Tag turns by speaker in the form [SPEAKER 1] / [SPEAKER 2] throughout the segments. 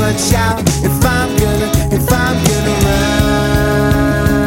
[SPEAKER 1] watch out if I'm gonna run.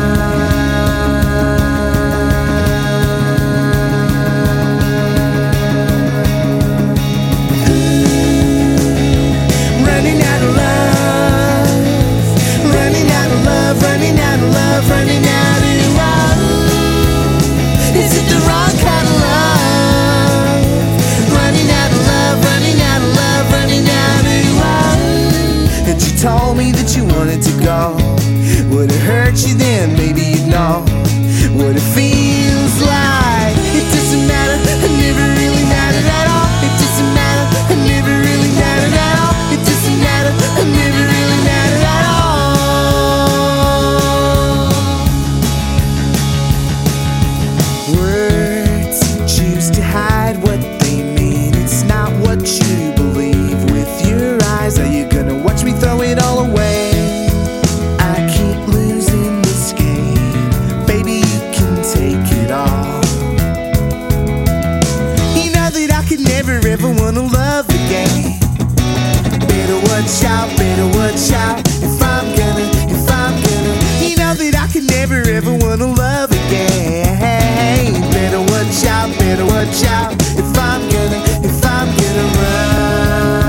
[SPEAKER 1] Running out of love, running out of love, running out of love, running out of love. Is it the wrong kind of love? Running out of love, running out of love, running out of love. And you told me that you wanted to go. Would it hurt you then? Maybe you'd know what it feels like. It doesn't matter, I never really mattered at all. It doesn't matter, I never really mattered at all. It doesn't matter, I never really mattered at all. Words choose to hide what they mean. It's not what you believe with your eyes. Are you gonna watch me throw it all away? I keep losing this game. Baby, you can take it all. You know that I could never ever wanna love again. Better watch out if I'm gonna. You know that I could never ever wanna love again. Better watch out if I'm gonna run.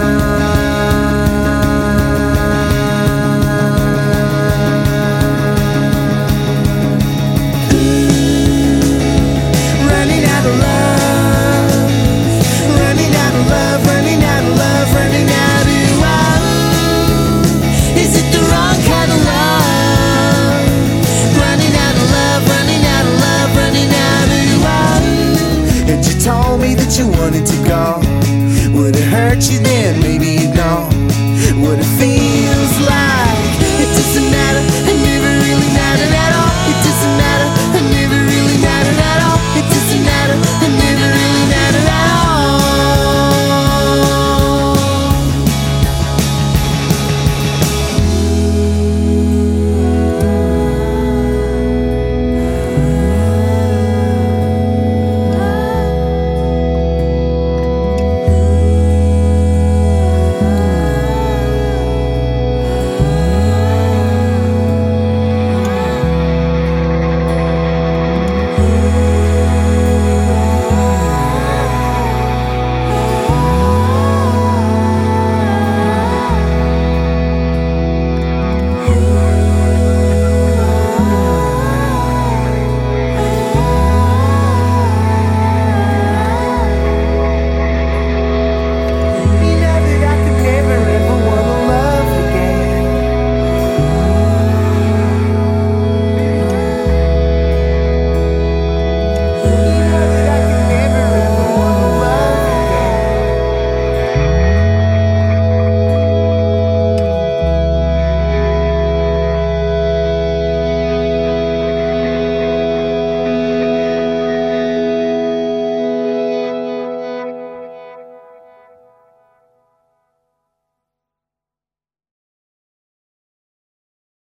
[SPEAKER 1] Running out of love, running out of love, running out of love, running out of love. Is it the wrong kind of love? Running out of love, running out of love, running out of love. And you told me that you wanted to go. Would it hurt you then? Maybe you'd know what it feels